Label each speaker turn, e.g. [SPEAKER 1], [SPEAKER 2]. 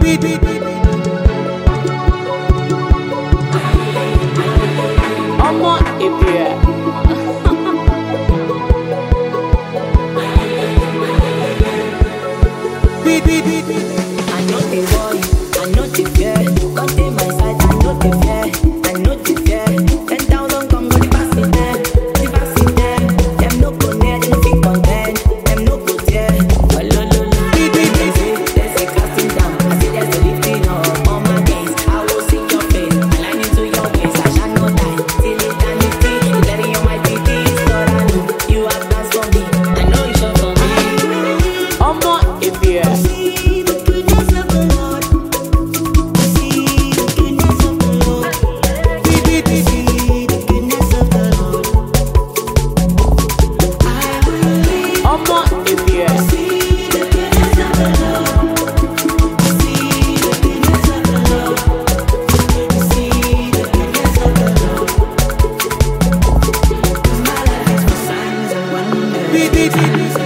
[SPEAKER 1] Omo Ibria.
[SPEAKER 2] I know the worry, I know the fear. Don't take my side, I know the fear. I know the fear. 10,000 come go the pass it there, the pass it there. Them no go near, them fit contend. Them no go there. Oh lo lo lo. There's a casting down. I say there's a lifting up. On my gaze, I will see your face. Align into your ways, I shall not die till eternity. Letting on my PT, but I know you have plans for me. I know you sure for me.
[SPEAKER 1] Omo Ibria. Omo Ibria.
[SPEAKER 2] Signs and wonders.